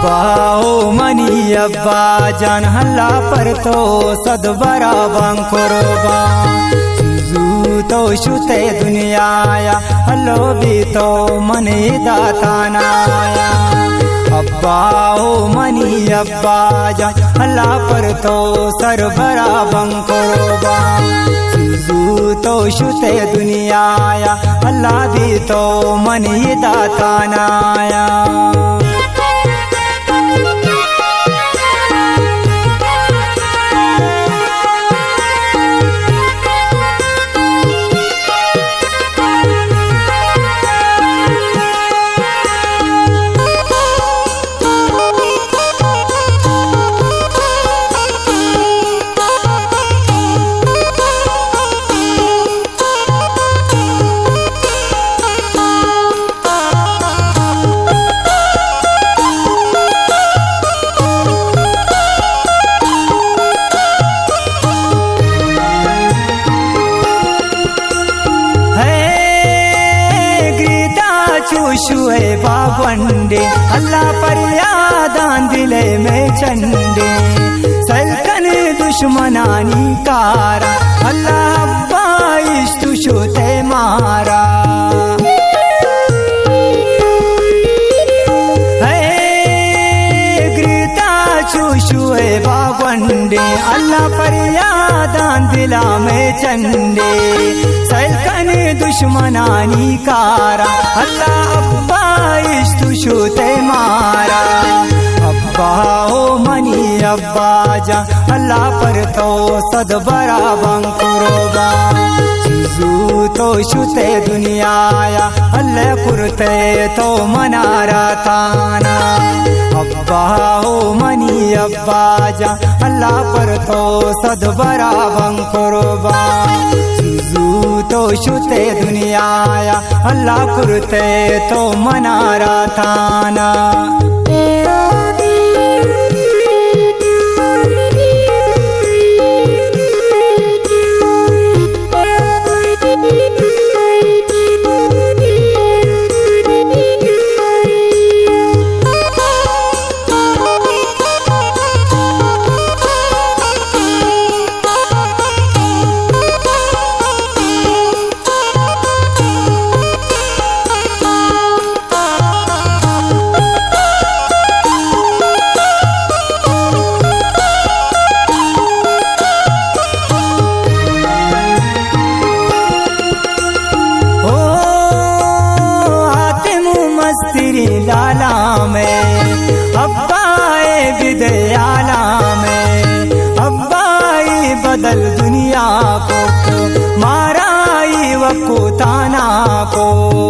अब्बा ओ मनी अब्बा जान हल्ला पर तो सदबरा बंकुरबा तो शुते दुनियाया हल्लो भी तो मनी दातानाया अब्बा ओ मनी अब्बा जान हल्ला पर तो सरबरा बंकुरबा तो शुते दुनियाया हल्ला भी तो मनी दातानाया चूशुए बाबंडे अल्लाह पर यादान दिले में चंडे सलकन दुश्मनानी कारा अल्लाह अब्बा इश्तुशुते मारा चूशुए बाबंडे अल्लाह पर यादान दिला में चंडे सलकन दुश्मनानी कारा अल्लाह अब्बा इश्तुशुते मारा अब्बा ओ मनी अब्बा जा अल्लाह पर तो सदबरा बंकुरबा तो शुते दुनियाया अल्लाह कुरते तो मनारा ताना अब्बा ओ मनी अब्बा जा अल्लाह पर तो सदबरा बंकुरबा तो शुते दुनियाया अल्लाह कुरते तो मनारा ताना लाला में अब्बाए विदयाला में अब्बाई बदल दुनिया को माराई वको ताना को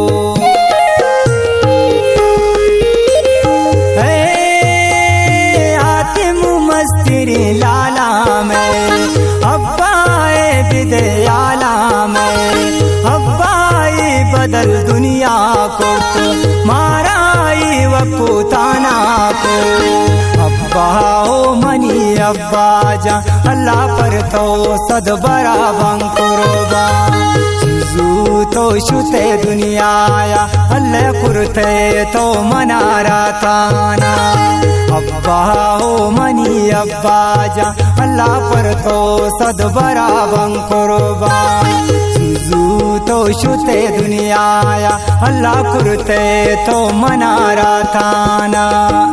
आतिम मस्तिरी लाला में अब्बाए विदयाला में अब्बाई बदल दुनिया को माराई वको ताना को अब्बा ओ मनी अब्बा जा अल्लाह पर तो सदबरा बंकुरबा तो शुते दुनियाया अल्लाह कुरते तो मनारा ताना अब्बा ओ मनी अब्बा जा अल्लाह पर तो सदबरा बंकुरबा तो शुते दुनियाया अल्लाह कुरते तो मनारा ताना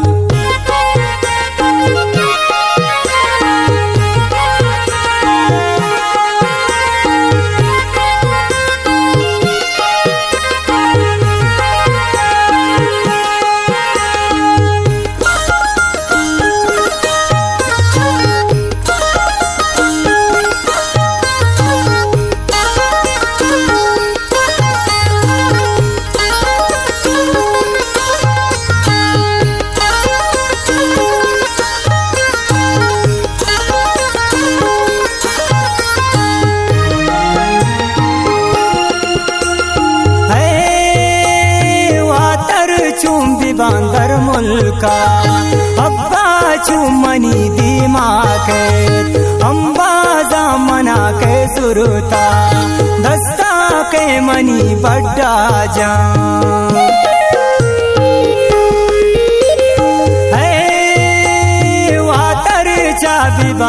बांदर मुल्का अब्बा चुमनी दिमाके अंबाजा मना के सुरता दस्ता के मनी बड्डा जा है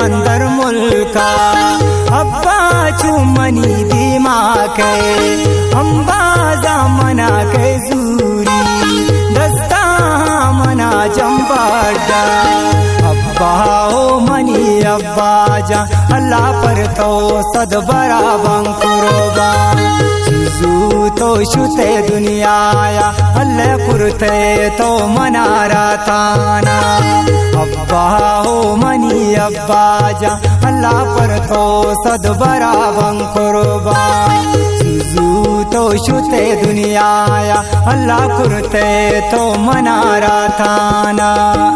अंदर मुल्का अब्बा चुमनी दिमाके अम्बा मना के जूरी दस्ता मना चंबाड़ा अब्बा ओ मनी अब्बा जा अल्लाह पर तो सद बरा बंकुरोबा चीजू तो शुते दुनियाया अल्लाह कुरते तो मनारा ताना अब्बा ओ मनी अब्बा जा अल्लाह पर तो सद बरा बंकुरोबा चीजू तो शुते दुनियाया अल्लाह कुरते तो मनारा ताना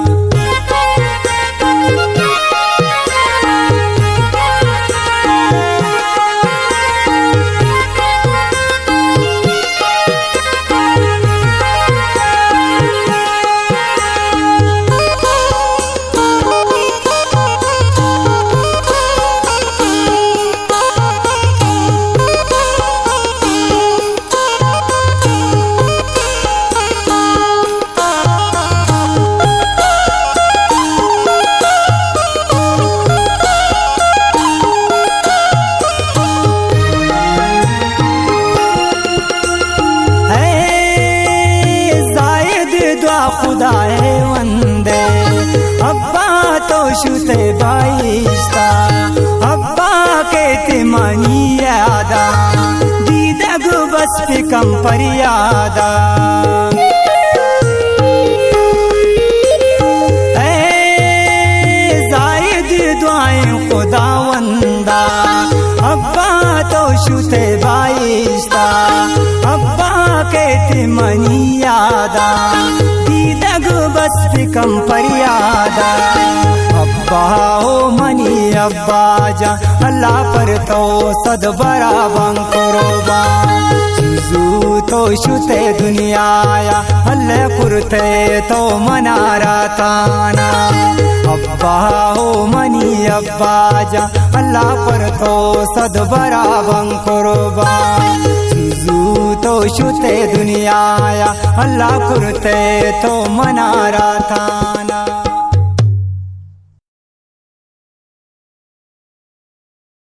खुदाए वंदे अब्बा तो शुते बाइस्ता अब्बा के तिमनी यादा दीदग बस कम पर यादा जायद दुआएं खुदा वंदा अब्बा तो शुते बाइस्ता अब्बा के तिमनी यादा बस कम पर यादा अब्बा ओ मनी अब्बा जा अल्लाह पर तो सद बरा बंकुरोबा चीजू तो शुते दुनियाया अल्लाह कुरते तो मनारा ताना अब्बा ओ मनी अब्बा जा अल्लाह पर तो सद बरा बंकुरोबा तो शुते दुनियाया अल्लाह कुरते तो मनारा था।